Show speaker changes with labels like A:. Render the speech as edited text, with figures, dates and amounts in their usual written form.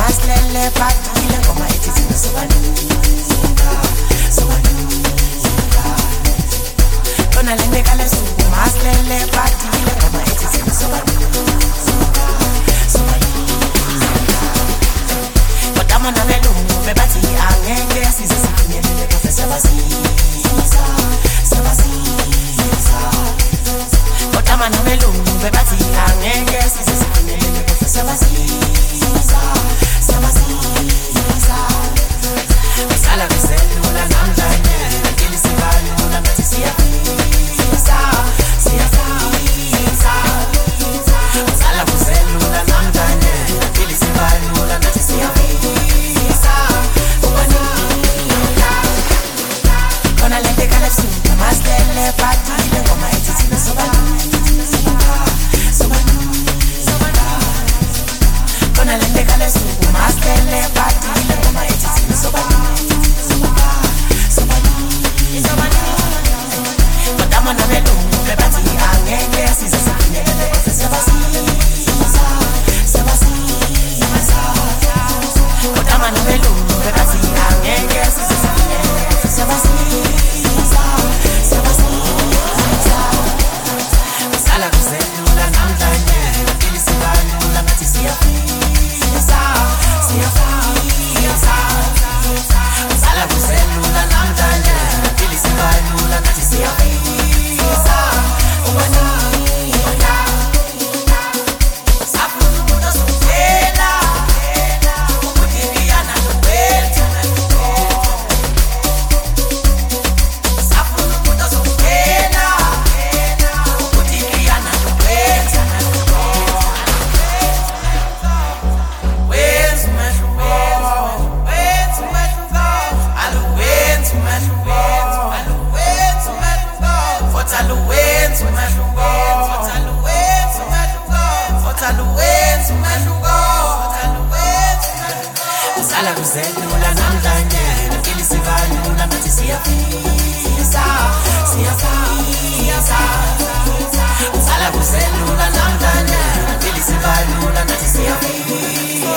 A: maslele patile ngoma ethi thina sobaluka sobaluka Kona lende kale suku maslele patile ngoma ethi thina sobaluka sobaluka Kodwa na belungu bebathi angeke size sifinyelele professor Basiza Sabasiza Kodwa na belungu bebathi angeke size sifinyelele professor Basiza Sabasiza Usala kuselula namhlanje ngili sibalula ngathi siyafisa siyafisa Usala kuselula namhlanje ngili sibalula ngathi siyafisa Kona lente kale suku maslele patile ngoma ethi thina sobaluka sobaluka Kona lente kale suku maslele patile ngoma ethi thina sobaluka sobaluka Kodwa na belungu bebathi angeke size sifinyelele professor Basiza Sabasiza Kodwa na belungu bebathi angeke size sifinyelele professor Basiza Sabasiza Usala kuselula namhlanje ngili sibalula ngathi siyafisa siyafisa Usala kuselula namhlanje ngili sibalula ngathi siyafisa ubanika Safuna umuntu osuvela ukuthi ngiyana nobethu Safuna umuntu osuvela ukuthi ngiyana nobethu Wenza umehluko wenza umehluko aluwenza umehluko aluwenza umehluko futhi aluwenza umehluko futhi aluwenza umehluko futhi aluwenza umehluko futhi aluwenza umehluko Usala kuzelula namhlanje ngili sibalula ngathi siyafisa siyafisa Usala kuzelula namhlanje ngili sibalula ngathi siyafisa